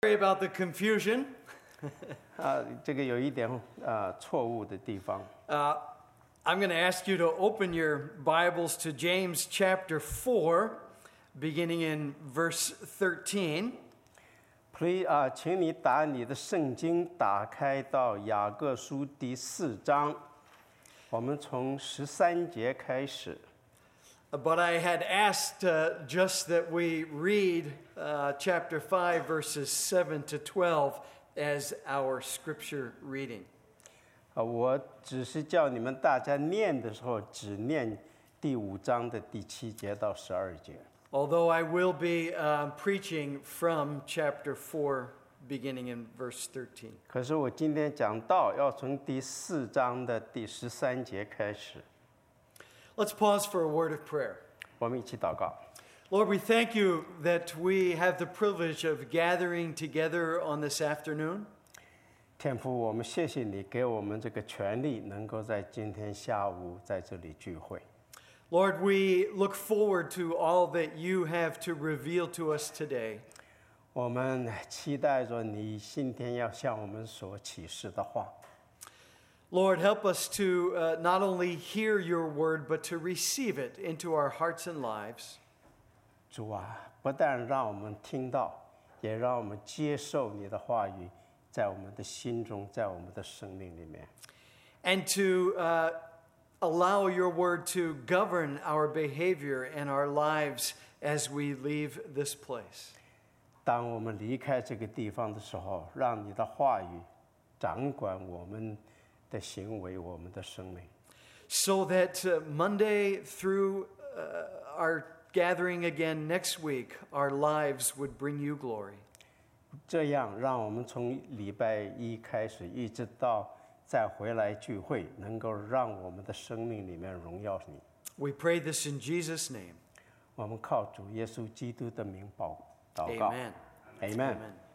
Sorry about the confusion. 这个有一点错误的地方。 I'm going to ask you to open your Bibles to James chapter 4, beginning in verse 13. Please 请你把你的圣经打开到雅各书第4章，我们从13节开始。 But I had asked just that we read chapter 5, verses 7 to 12 as our scripture reading. 我只是叫你们大家念的时候，只念第5章的第7节到12节。 Although I will be preaching from chapter 4, beginning in verse 13. 可是我今天讲到要从第4章的第13节开始。 Let's pause for a word of prayer. 我们一起祷告。 Lord, we thank you that we have the privilege of gathering together on this afternoon. 天父，我们谢谢你给我们这个权利，能够在今天下午在这里聚会。 Lord, we look forward to all that you have to reveal to us today. 我们期待着你今天要向我们所启示的话。 Lord, help us to not only hear your word, but to receive it into our hearts and lives. 主啊，不但让我们听到，也让我们接受你的话语，在我们的心中，在我们的生命里面。 And to allow your word to govern our behavior and our lives as we leave this place. 当我们离开这个地方的时候，让你的话语掌管我们的行为，我们的生命。 So that Monday through our gathering again next week, our lives would bring you glory. 这样，让我们从礼拜1开始，一直到再回来聚会，能够让我们的生命里面荣耀你。 We pray this in Jesus' name. 我们靠主耶稣基督的名祷告。 Amen. Amen.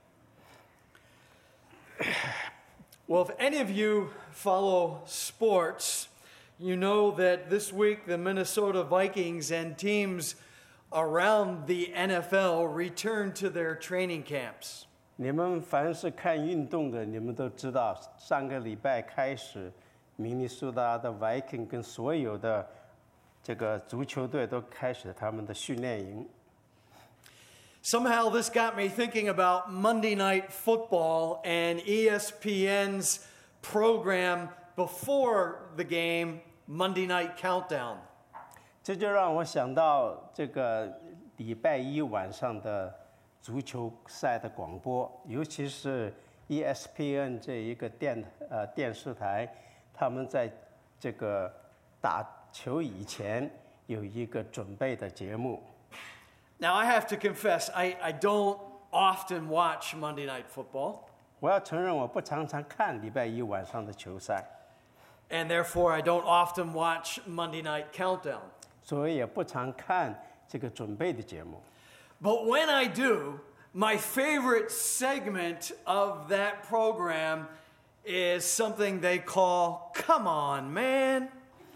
Well, if any of you follow sports, you know that this week the Minnesota Vikings and teams around the NFL return to their training camps. 你们凡是看运动的，你们都知道，上个礼拜开始，明尼苏达的 Viking 跟所有的这个足球队都开始他们的训练营。 Somehow this got me thinking about Monday Night Football and ESPN's program before the game, Monday Night Countdown. 这就让我想到这个礼拜1晚上的足球赛的广播，尤其是 ESPN 这一个电视台，他们在这个打球以前有一个准备的节目。 Now, I have to confess, I don't often watch Monday Night Football. 我要承认，我不常常看礼拜1晚上的球赛。 And therefore, I don't often watch Monday Night Countdown. 所以也不常看这个准备的节目。 But when I do, my favorite segment of that program is something they call "Come On, Man."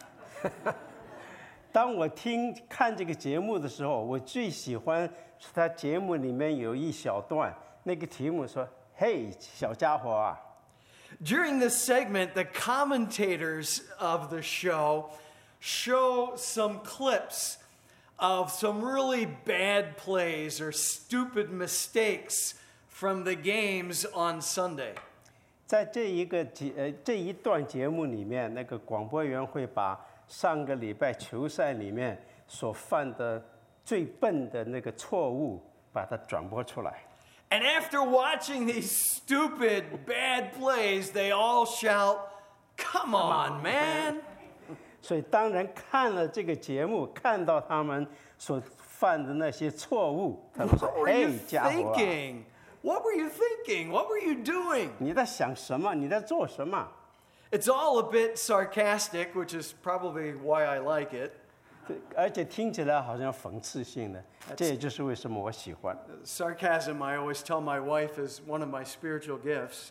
当我看这个节目的时候，我最喜欢是他节目里面有一小段，那个题目说：“嘿，小家伙啊！” During this segment, the commentators of the show some clips of some really bad plays or stupid mistakes from the games on Sunday. 在这一段节目里面，那个广播员会把上个礼拜球赛里面所犯的最笨的那个错误，把它转播出来。 And after watching these stupid, bad plays, they all shout, "Come on, man!" 所以当然看了这个节目，看到他们所犯的那些错误，他们说：“嘿，家伙啊！” What were you thinking? What were you doing? 你在想什么？你在做什么？ It's all a bit sarcastic, which is probably why I like it. 而且听起来好像讽刺性的，这也就是为什么我喜欢。 Sarcasm, I always tell my wife, is one of my spiritual gifts.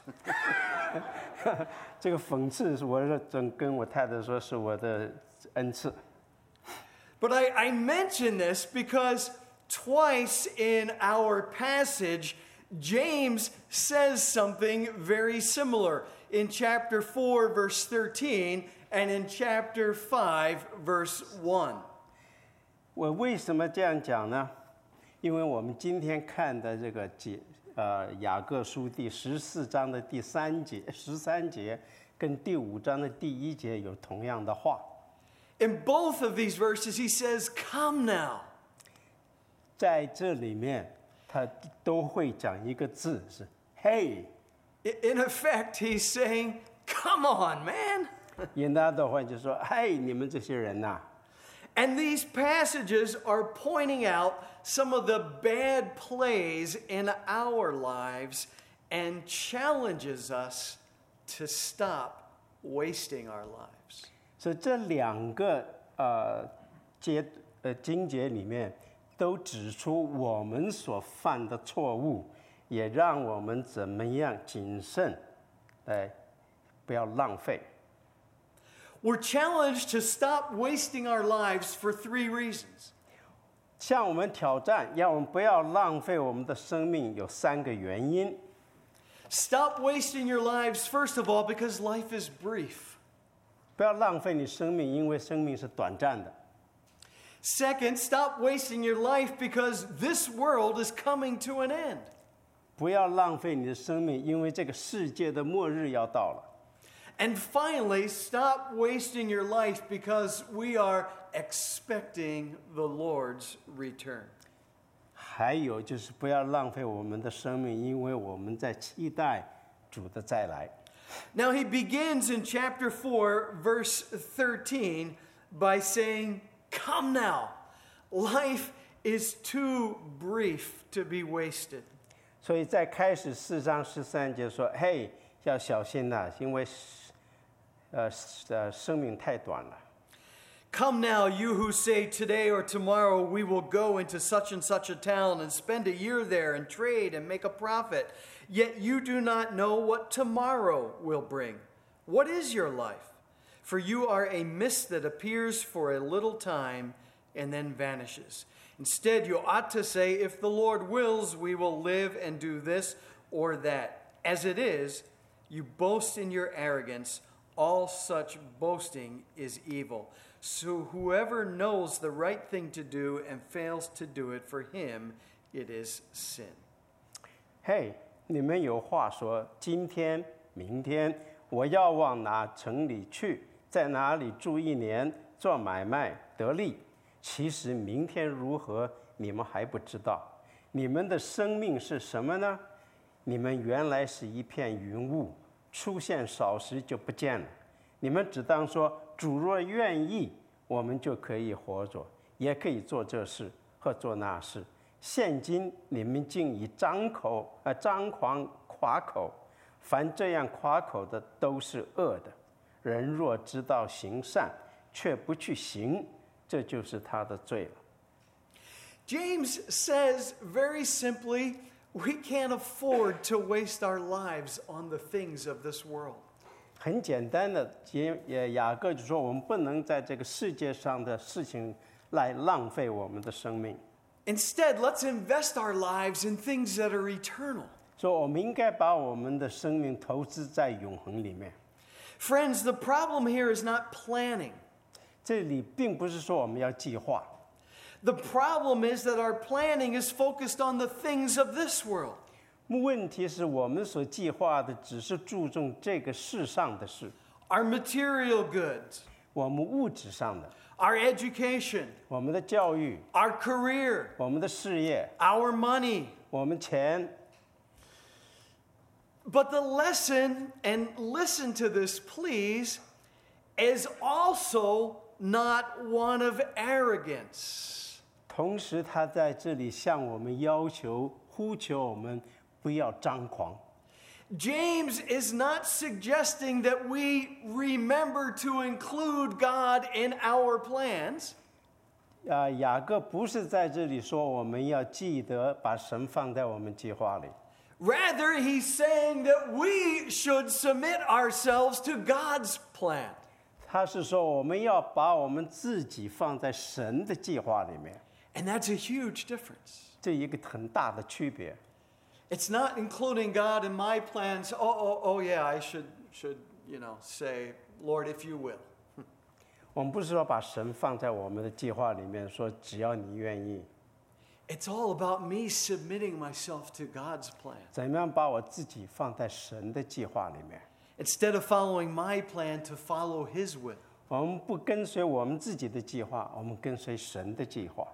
这个讽刺，我总跟我太太说是我的恩赐。 But I mention this because twice in our passage, James says something very similar in chapter 4, verse 13, and in chapter 5, verse 1. 我为什么这样讲呢？因为我们今天看的这个雅各书第14章的第13节，跟第5章的第1节有同样的话。 In both of these verses, he says, "Come now." 在这里面，他都会讲一个字是 "Hey." In effect, he's saying, "Come on, man." In other words, 就说，嘿，你们这些人呐。 And these passages are pointing out some of the bad plays in our lives and challenges us to stop wasting our lives. 所以这2个经节里面都指出我们所犯的错误，也让我们怎么样谨慎，不要浪费。 We're challenged to stop wasting our lives for 3 reasons. 向我们挑战，要我们不要浪费我们的生命，有3个原因。 Stop wasting your lives, first of all, because life is brief. 不要浪费你生命，因为生命是短暂的。 Second, stop wasting your life because this world is coming to an end. 不要浪费你的生命，因为这个世界的末日要到了。 And finally, stop wasting your life because we are expecting the Lord's return. 还有就是不要浪费我们的生命，因为我们在期待主的再来。 Now he begins in chapter 4, verse 13, by saying, "Come now, life is too brief to be wasted." 所以在开始4章13节说：“嘿，要小心呐，因为生命太短了。” Come now, you who say today or tomorrow we will go into such and such a town and spend a year there and trade and make a profit, yet you do not know what tomorrow will bring. What is your life? For you are a mist that appears for a little time and then vanishes. Instead, you ought to say, if the Lord wills, we will live and do this or that. As it is, you boast in your arrogance. All such boasting is evil. So whoever knows the right thing to do and fails to do it, for him it is sin. 嘿，你们有话说，今天、明天我要往哪城里去，在哪里住1年，做买卖得利。其实明天如何，你们还不知道。你们的生命是什么呢？你们原来是一片云雾，出现少时就不见了。你们只当说，主若愿意，我们就可以活着，也可以做这事和做那事。现今你们竟以张狂夸口，凡这样夸口的都是恶的。人若知道行善，却不去行，这就是他的罪了。 James says very simply, we can't afford to waste our lives on the things of this world. 很简单的，雅各就说，我们不能在这个世界上的事情来浪费我们的生命。 Instead, let's invest our lives in things that are eternal. 所以我们应该把我们的生命投资在永恒里面。 Friends, the problem here is not planning. 这里并不是说我们要计划。 The problem is that our planning is focused on the things of this world. 问题是我们所计划的只是注重这个世上的事， Our material goods, 我们物质上的， our education, 我们的教育， our career, 我们的事业， our money. 我们钱。 But the lesson, and listen to this please, is also not one of arrogance. 同时，他在这里向我们要求、呼求我们不要张狂。 James is not suggesting that we remember to include God in our plans. 雅各不是在这里说我们要记得把神放在我们计划里。 Rather, he's saying that we should submit ourselves to God's plan. 他是说我们要把我们自己放在神的计划里面。 And that's a huge difference. 这一个很大的区别。 It's not including God in my plans. Oh yeah, I should say, Lord, if you will. 我们不是说把神放在我们的计划里面，说只要你愿意。 It's all about me submitting myself to God's plan. 怎么样把我自己放在神的计划里面？ Instead of following my plan, to follow His will. 我们不跟随我们自己的计划，我们跟随神的计划。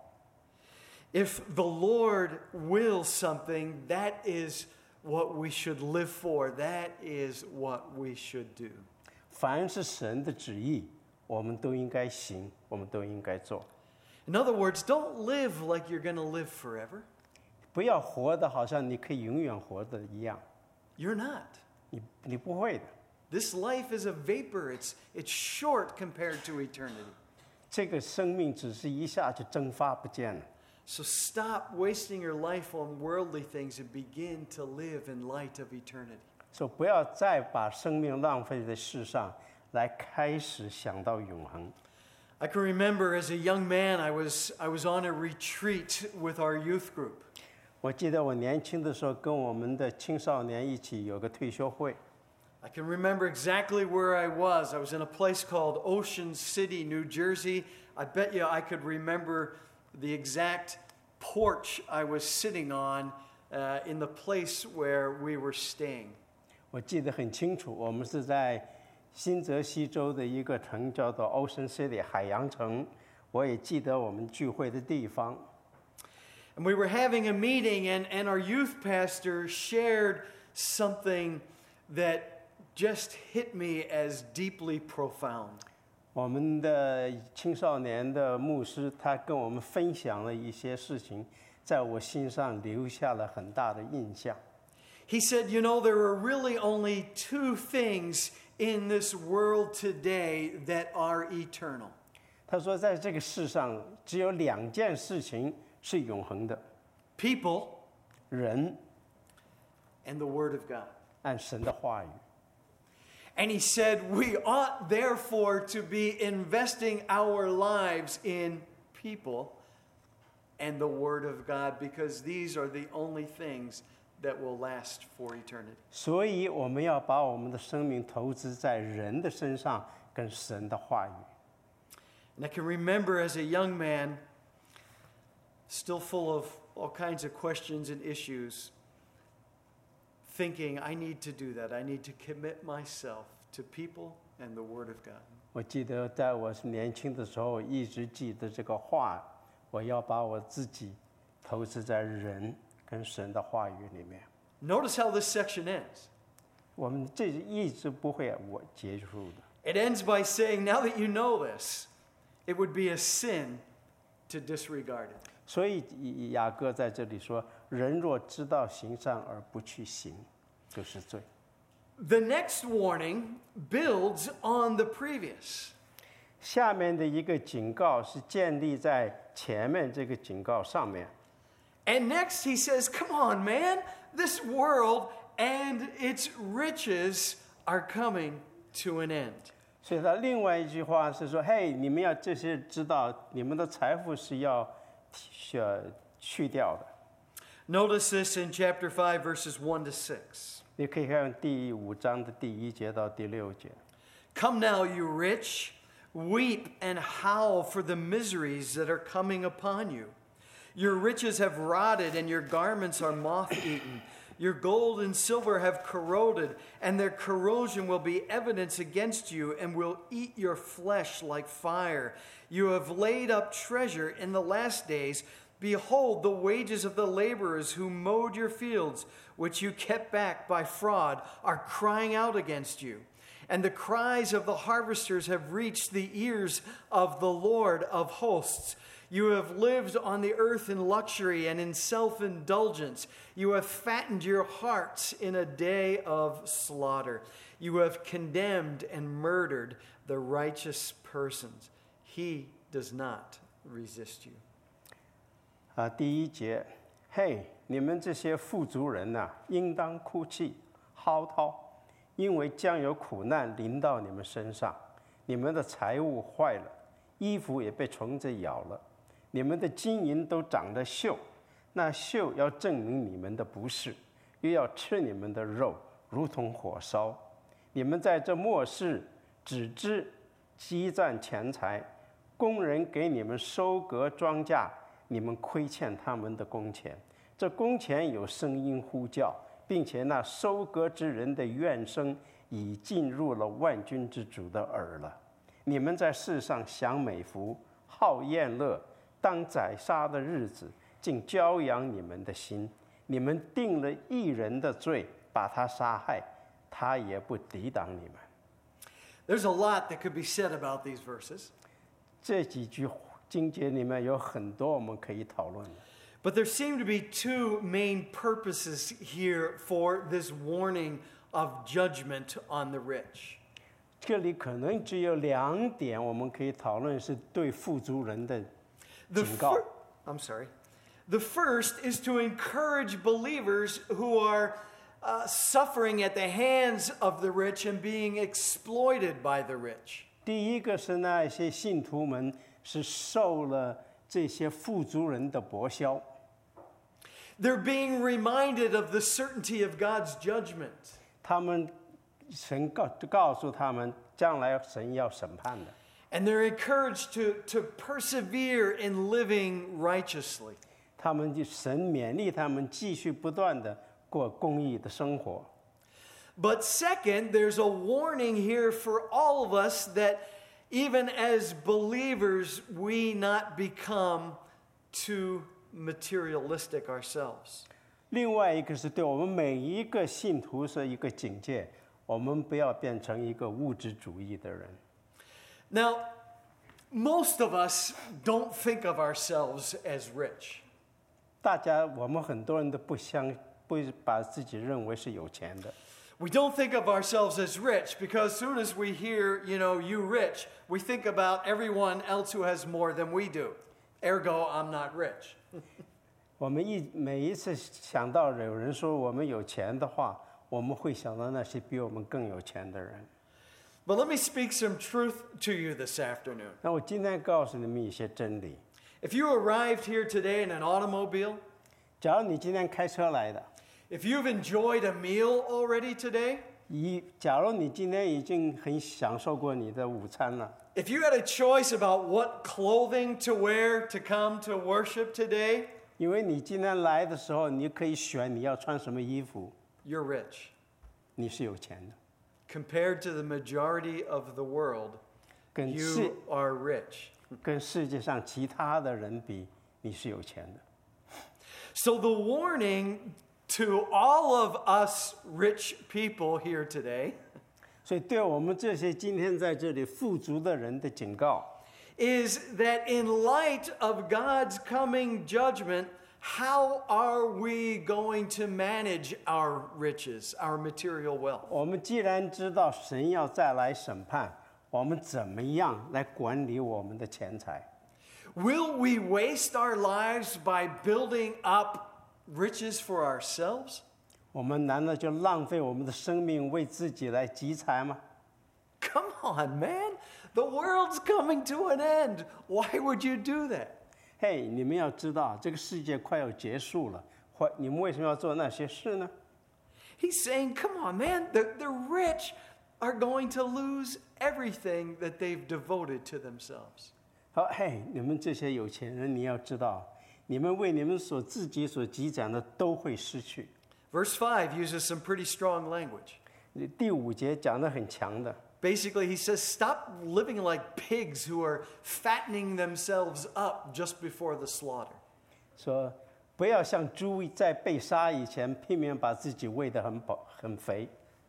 If the Lord wills something, that is what we should live for. That is what we should do. 凡是神的旨意，我们都应该行，我们都应该做。 In other words, don't live like you're going to live forever. 不要活得好像你可以永远活的一样， You're not. 你不会的。 This life is a vapor. It's short compared to eternity. 这个生命只是一下就蒸发不见了。 So stop wasting your life on worldly things and begin to live in light of eternity. 所以不要再把生命浪费在世上，来开始想到永恒。 I can remember as a young man, I was on a retreat with our youth group. 我记得我年轻的时候，跟我们的青少年一起有个退休会。 I can remember exactly where I was. I was in a place called Ocean City, New Jersey. I bet you I could remember the exact porch I was sitting on in the place where we were staying. 我记得很清楚，我们是在新泽西州的一个城叫做 Ocean City 海洋城。我也记得我们聚会的地方。 And we were having a meeting, and our youth pastor shared something that just hit me as deeply profound. 我们的青少年的牧师，他跟我们分享了一些事情，在我心上留下了很大的印象。 He said, there are really only two things in this world today that are eternal. 他说，在这个世上只有2件事情是永恒的： People 人 and the Word of God. 按神的话语。 And he said, we ought therefore to be investing our lives in people and the Word of God, because these are the only things that will last for eternity. 所以我们要把我们的生命投资在人的身上，跟神的话语。 And I can remember as a young man, still full of all kinds of questions and issues, thinking, I need to do that. I need to commit myself to people and the Word of God. 我记得在我年轻的时候，一直记得这个话，我要把我自己投资在人跟神的话语里面。 Notice how this section ends. 我们这一直不会结束的。 It ends by saying, now that you know this, it would be a sin to disregard it. 所以雅各在这里说：“人若知道行善而不去行，就是罪。” The next warning builds on the previous. 下面的一个警告是建立在前面这个警告上面。 And next he says, come on, man, this world and its riches are coming to an end. 所以他另外一句话是说：“嘿，你们要这些知道，你们的财富是要去掉的。” Notice this in chapter 5, verses 1 to 6. 你可以看第5章的第1节到第6节。 Come now, you rich, weep and howl for the miseries that are coming upon you. Your riches have rotted, and your garments are moth-eaten. Your gold and silver have corroded, and their corrosion will be evidence against you and will eat your flesh like fire. You have laid up treasure in the last days. Behold, the wages of the laborers who mowed your fields, which you kept back by fraud, are crying out against you. And the cries of the harvesters have reached the ears of the Lord of hosts. You have lived on the earth in luxury and in self-indulgence. You have fattened your hearts in a day of slaughter. You have condemned and murdered the righteous persons. He does not resist you. 第1节，嘿，你们这些富足人呐，应当哭泣、嚎啕，因为将有苦难临到你们身上。你们的财物坏了，衣服也被虫子咬了。你们的金银都长了锈，那锈要证明你们的不是， 又要吃你们的肉，如同火烧。你们在这末世只知积攒钱财，工人给你们收割庄稼，你们亏欠他们的工钱。这工钱有声音呼叫，并且那收割之人的怨声已进入了万军之主的耳了。你们在世上享美福，好宴乐，当宰杀的日子，竟骄养你们的心。你们定了义人的罪，把他杀害，他也不抵挡你们。 There's a lot that could be said about these verses. 这几句经节里面有很多我们可以讨论的。 But there seem to be two main purposes here for this warning of judgment on the rich. 这里可能只有两点我们可以讨论，是对富足人的警告。 I'm sorry. The first is to encourage believers who are suffering at the hands of the rich and being exploited by the rich. 第一个是那些信徒们是受了这些富足人的剥削。 They're being reminded of the certainty of God's judgment. 他们神告诉他们，将来神要审判的。 And they're encouraged to persevere in living righteously. 他们神勉励他们继续不断的过公义的生活。 But second, there's a warning here for all of us that even as believers, we not become too materialistic ourselves. 另外一个是对我们每一个信徒是一个警戒，我们不要变成一个物质主义的人。 Now, most of us don't think of ourselves as rich. 我们很多人都不把自己认为是有钱的。 We don't think of ourselves as rich because as soon as we hear, you rich, we think about everyone else who has more than we do. Ergo, I'm not rich. 我们每一次想到有人说我们有钱的话，我们会想到那些比我们更有钱的人。 But let me speak some truth to you this afternoon. 那我今天告诉你们一些真理。 If you arrived here today in an automobile, 假如你今天开车来的， if you've enjoyed a meal already today, 假如你今天已经很享受过你的午餐了， if you had a choice about what clothing to wear to come to worship today, 因为你今天来的时候，你可以选你要穿什么衣服， you're rich. 你是有钱的。 Compared to the majority of the world, 跟 you are rich. 跟世界上其他的人比，你是有钱的。 So the warning to all of us rich people here today 所以对我们这些今天在这里富足的人的警告 is that in light of God's coming judgment, how are we going to manage our riches, our material wealth? 我们既然知道神要再来审判，我们怎么样来管理我们的钱财？ Will we waste our lives by building up riches for ourselves? 我们难道就浪费我们的生命为自己来积财吗？ Come on, man. The world's coming to an end. Why would you do that? 嘿，你们要知道，这个世界快要结束了，你们为什么要做那些事呢？ He's saying, come on, man. The rich are going to lose everything that they've devoted to themselves. 好，嘿，你们这些有钱人，你要知道，你们为你们自己所积攒的都会失去。 Verse 5 uses some pretty strong language. 第5节讲得很强的。 Basically, he says, stop living like pigs who are fattening themselves up just before the slaughter. 说不要像猪在被杀以前拼命把自己喂得很肥。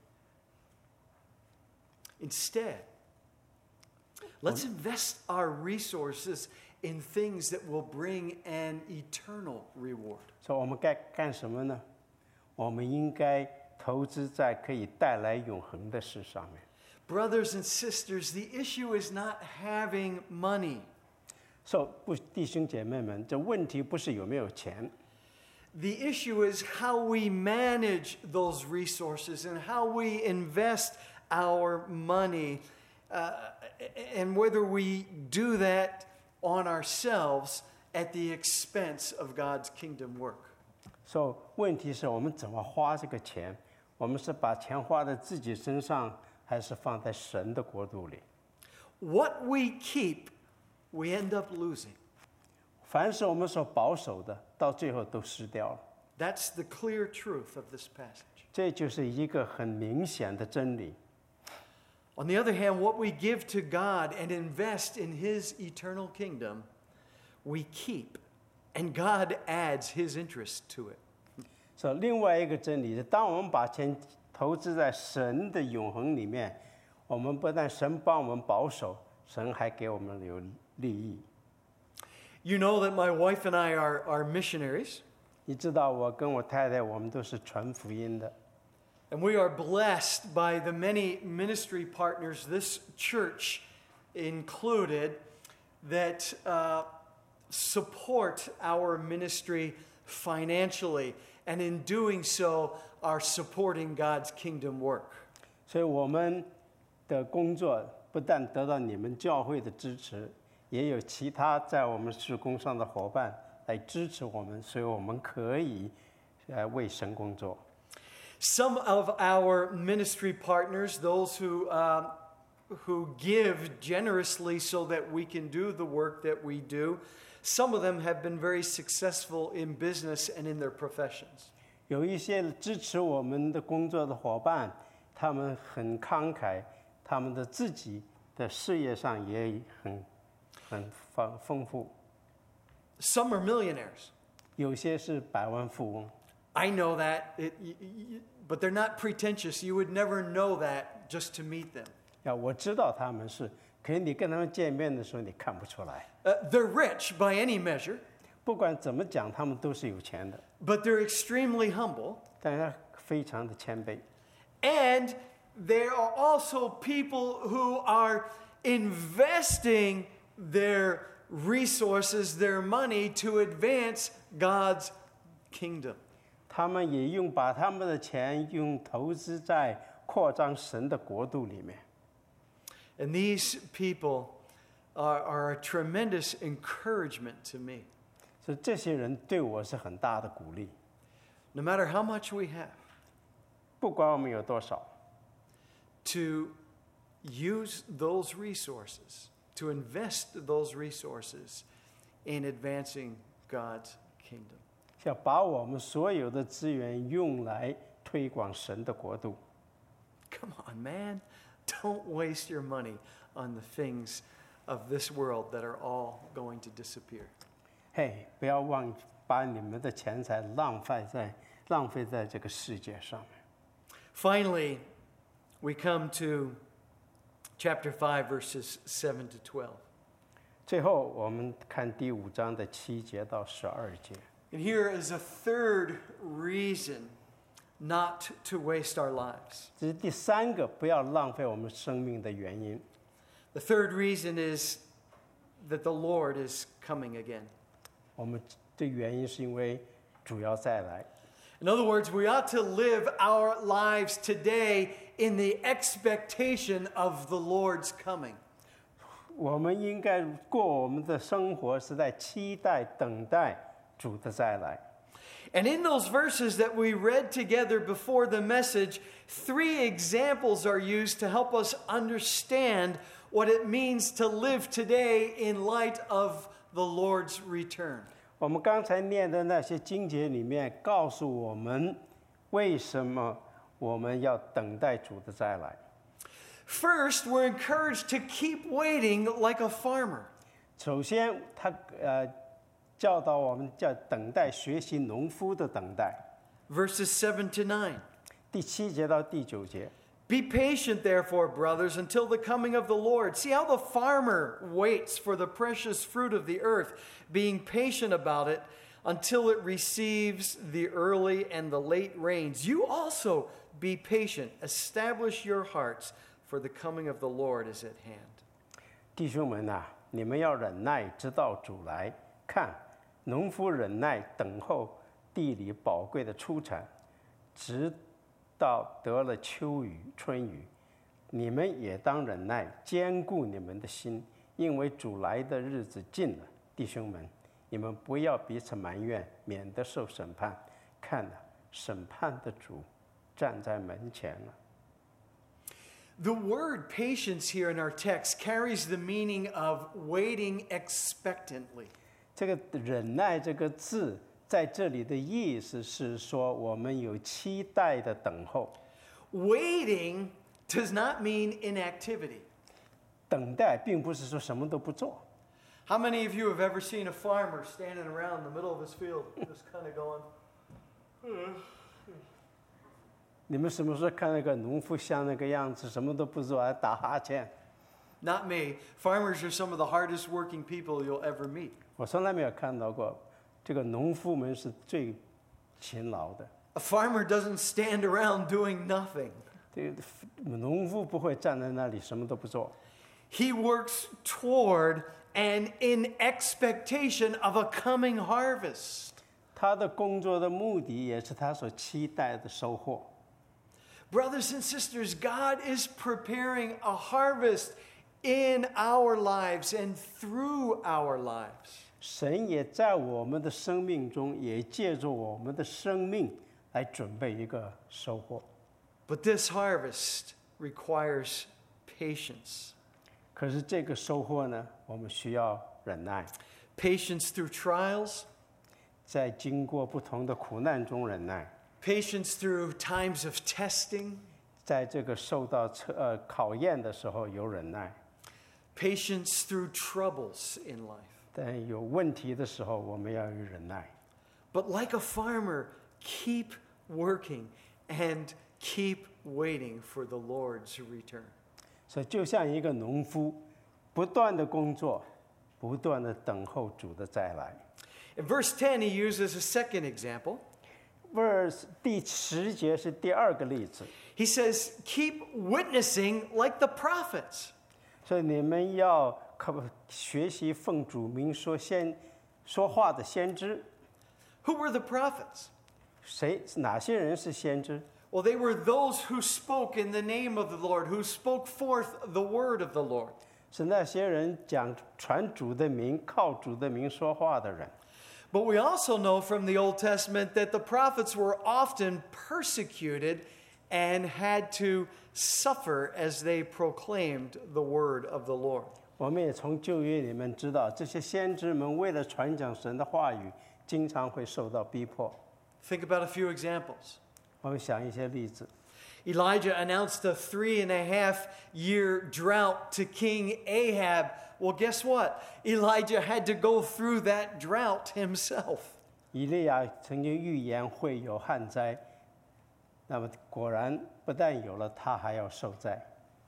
Instead, let's invest our resources in things that will bring an eternal reward. 说我们该干什么呢？我们应该投资在可以带来永恒的事上面。 Brothers and sisters, the issue is not having money. 弟兄姐妹们，这问题不是有没有钱。 The issue is how we manage those resources and how we invest our money, and whether we do that on ourselves at the expense of God's kingdom work. 所以问题是我们怎么花这个钱？我们是把钱花在自己身上，还是放在神的国度里？ What we keep, we end up losing. 凡是我们所保守的，到最后都失掉了。 That's the clear truth of this passage. 这就是一个很明显的真理。 On the other hand, what we give to God and invest in His eternal kingdom, we keep, and God adds His interest to it. 所以另外一个真理是，当我们把钱投资在神的永恒里面，我们不但神帮我们保守，神还给我们有利益。 You know that my wife and I are missionaries, 你知道，我跟我太太，我们都是传福音的。 and we are blessed by the many ministry partners, this church included, that support our ministry financially, and in doing so, are supporting God's kingdom work. 所以我们的工作不但得到你们教会的支持，也有其他在我们事工上的伙伴来支持我们，所以我们可以为神工作。 Some of our ministry partners, those who give generously so that we can do the work that we do, some of them have been very successful in business and in their professions. 有一些支持我们的工作的伙伴，他们很慷慨，他们的自己的事业上也很丰富。 Some are millionaires. 有些是百万富翁。 I know that, but they're not pretentious. You would never know that just to meet them. 我知道他们是，可是你跟他们见面的时候，你看不出来。 They're rich by any measure, 不管怎么讲，他们都是有钱的， but they're extremely humble. 但是非常的谦卑。 And there are also people who are investing their resources, their money to advance God's kingdom. 他们也把他们的钱投资在扩张神的国度里面。 And these people are a tremendous encouragement to me. 所以这些人对我是很大的鼓励。 No matter how much we have, 不管我们有多少， to use those resources, to invest those resources in advancing God's kingdom. 要把我们所有的资源用来推广神的国度。 Come on, man. Don't waste your money on the things of this world that are all going to disappear. 嘿，不要把你们的钱财浪费在这个世界上面。 Finally, we come to chapter 5, verses 7 to 12. 最后，我们看第5章的7节到12节。 And here is a third reason not to waste our lives. 这是第3个不要浪费我们生命的原因。 The third reason is that the Lord is coming again. 我们的原因是因为主要再来。 In other words, we ought to live our lives today in the expectation of the Lord's coming. 我们应该过我们的生活是在期待、等待主的再来。 And in those verses that we read together before the message, 3 examples are used to help us understand what it means to live today in light of the Lord's return. 我们刚才念的那些经节里面，告诉我们为什么我们要等待主的再来。 First, we're encouraged to keep waiting like a farmer. 首先，他教导我们叫等待，学习农夫的等待。 Verses 7 to 9. 第7节到第9节。 Be patient, therefore, brothers, until the coming of the Lord. See how the farmer waits for the precious fruit of the earth, being patient about it until it receives the early and the late rains. You also be patient. Establish your hearts, for the coming of the Lord is at hand. 弟兄们啊，你们要忍耐，直到主来。看，农夫忍耐等候地里宝贵的出产，直到得了秋雨、春雨。你们也当忍耐，坚固你们的心，因为主来的日子近了。弟兄们，你们不要彼此埋怨，免得受审判。 看啊，审判的主站在门前了。 The word patience here in our text carries the meaning of waiting expectantly. 这个忍耐这个字在这里的意思是说，我们有期待的等候。 Waiting does not mean inactivity. 等待并不是说什么都不做。 How many of you have ever seen a farmer standing around in the middle of his field, just kind of going? 你们什么时候看那个农夫像那个样子，什么都不做，还打哈欠？ Not me. Farmers are some of the hardest working people you'll ever meet. 我从来没有看到过，这个农夫们是最勤劳的。 A farmer doesn't stand around doing nothing. 这个农夫不会站在那里什么都不做， He works toward and in expectation of a coming harvest. 他的工作的目的也是他所期待的收获。 Brothers and sisters, God is preparing a harvest in our lives and through our lives. 神也在我们的生命中，也借助我们的生命来准备一个收获。 But this harvest requires patience. 可是这个收获呢，我们需要忍耐， Patience through trials, 在经过不同的苦难中忍耐， patience through times of testing, 在这个受到考验的时候有忍耐， patience through troubles in life. 但有问题的时候我们要有忍耐。 But like a farmer, keep working and keep waiting for the Lord's return. 所以就像一个农夫，不断的工作，不断的等候主的再来。 In verse 10, he uses a second example. verse 第10节是第二个例子， He says, keep witnessing like the prophets. 所以你们要学习奉主名说话的先知。 Who were the prophets? 哪些人是先知？ Well, they were those who spoke in the name of the Lord, who spoke forth the word of the Lord. 是那些人传主的名，靠主的名说话的人。 But we also know from the Old Testament that the prophets were often persecuted and had to suffer as they proclaimed the word of the Lord. 我们也从旧约里面知道，这些先知们为了传讲神的话语，经常会受到逼迫。 Think about a few examples. 我们想一些例子。 Elijah announced a 3.5-year drought to King Ahab. Well, guess what? Elijah had to go through that drought himself. 以利亚曾经预言会有旱灾，那么果然不但有了，他还要受灾。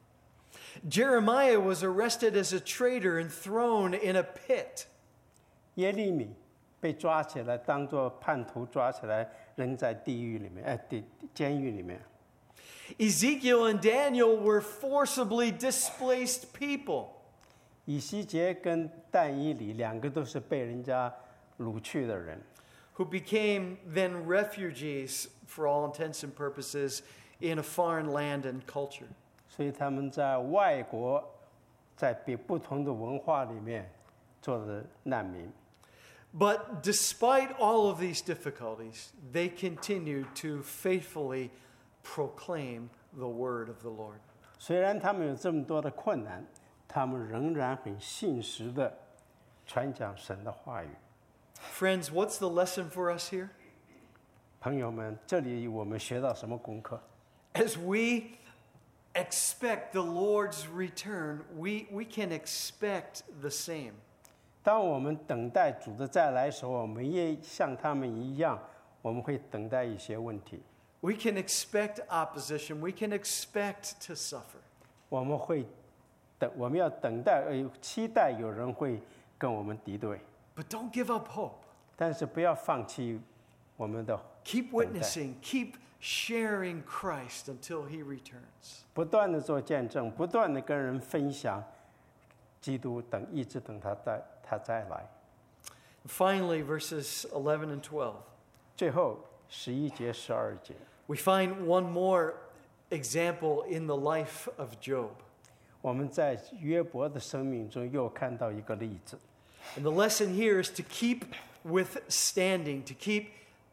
Jeremiah was arrested as a traitor and thrown in a pit. 耶利米被抓起来，当作叛徒抓起来，扔在地狱里面，监狱里面。 Ezekiel and Daniel were forcibly displaced people. 以西结跟但以理两个都是被人家掳去的人， who became then refugees for all intents and purposes in a foreign land and culture. 所以他们在外国，在不同的文化里面做的难民。 But despite all of these difficulties, they continued to faithfully proclaim the word of the Lord. 虽然他们有这么多的困难，他们仍然很信实的传讲神的话语。 Friends, what's the lesson for us here? 朋友们，这里我们学到什么功课？ As we expect the Lord's return, we can expect the same. 当我们等待主的再来的时候，我们也像他们一样，我们会等待一些问题。 We can expect opposition. We can expect to suffer. 我们要等待，期待有人会跟我们敌对， But don't give up hope. 但是不要放弃我们的 Keep witnessing. Keep sharing Christ until he returns. 不断的做见证，不断的跟人分享基督，一直等他再来。 Finally, verses 11 and 12. 最后11节、12节， We find one more example in the life of Job. 我们在约伯的生命中又看到一个例子。 And the lesson here is to keep withstanding, to keep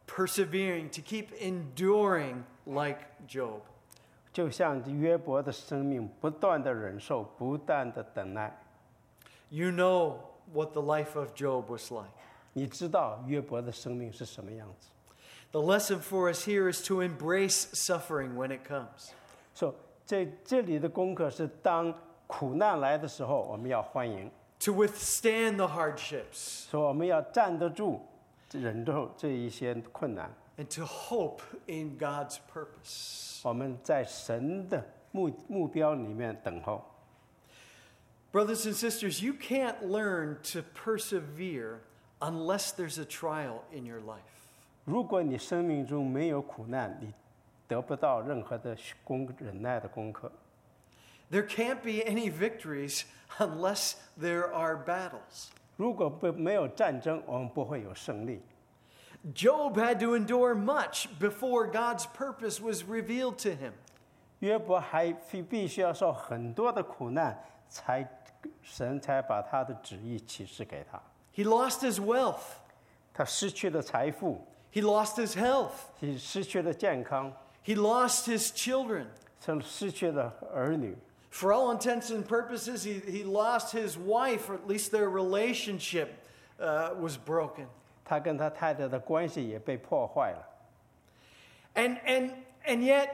persevering, to keep enduring like Job. 就像约伯的生命，不断的忍受，不断的等待。 You know what the life of Job was like. 你知道约伯的生命是什么样子？ The lesson for us here is to embrace suffering when it comes. 说这里的功课是，当苦难来的时候，我们要欢迎； To withstand the hardships 说我们要站得住，忍受这一些困难。 and to hope in God's purpose. 我们在神的目标里面等候。 Brothers and sisters, you can't learn to persevere unless there's a trial in your life. 如果你生命中没有苦难，你得不到任何的忍耐的功课。 There can't be any victories unless there are battles. 如果没有战争，我们不会有胜利。 Job had to endure much before God's purpose was revealed to him. 约伯还必须要受很多的苦难，神才把他的旨意启示给他。 He lost his wealth. 他失去了财富， He lost his health. 失去了健康， He lost his children. 失去了儿女。 For all intents and purposes, he lost his wife, or at least their relationship was broken. 他跟他太太的关系也被破坏了。 And yet,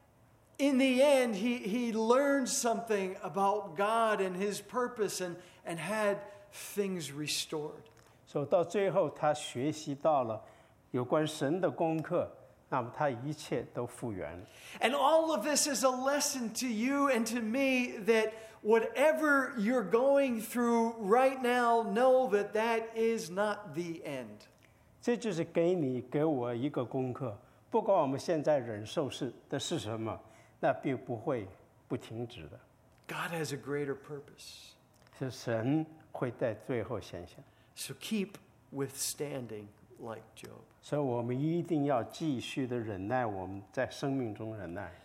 in the end, he learned something about God and his purpose and had things restored. 所以到最后，他学习到了有关神的功课，那么他一切都复原了。 And all of this is a lesson to you and to me that whatever you're going through right now, know that that is not the end. 这就是给你给我一个功课，不管我们现在忍受的是什么，那并不会不停止的。 God has a greater purpose. 是神会在最后显现， So keep withstanding like Job. 所以我们一定要继续的忍耐，我们在生命中忍耐。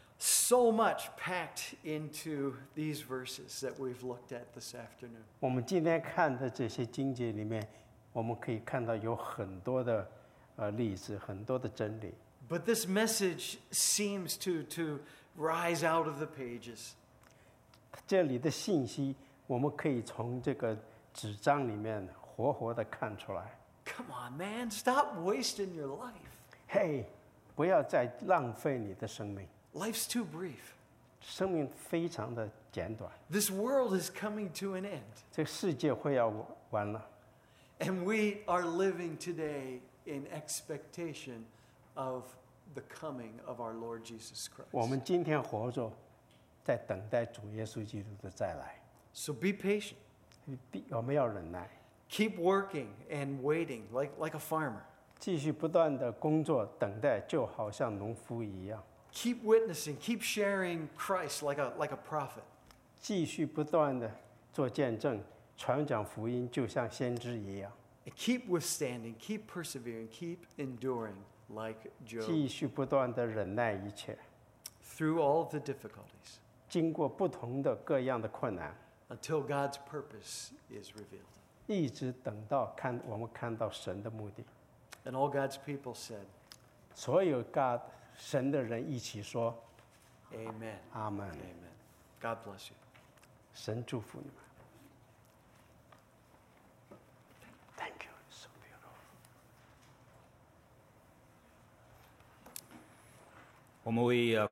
So much packed into these verses that we've looked at this afternoon. 我们今天看的这些经节里面，我们可以看到有很多的例子，很多的真理。 But this message seems to rise out of the pages. 这里的信息，我们可以从这个纸张里面活活的看出来。 Come on, man, stop wasting your life. 嘿，不要再浪费你的生命， Life's too brief. 生命非常的简短， This world is coming to an end. 这个世界会要完了。 And we are living today in expectation of the coming of our Lord Jesus 我 Christ. 们今天活着，在等待主耶稣基督的再来， So be patient. 我们要忍耐， Keep working and waiting like a farmer. 继续不断的工作等待，就好像农夫一样， Keep witnessing, keep sharing Christ like a prophet. 继续不断的做见证，传讲福音，就像先知一样， And keep withstanding, keep persevering, keep enduring like Job 继续不断的忍耐一切， through all of the difficulties 经过不同的各样的困难， until God's purpose is revealed. 一直等到我们看到神的目的。 And all God's people said, 所有神的人一起说 Amen. 阿门。 Amen. God bless you. 神祝福你们。Thank you, so beautiful. 我们为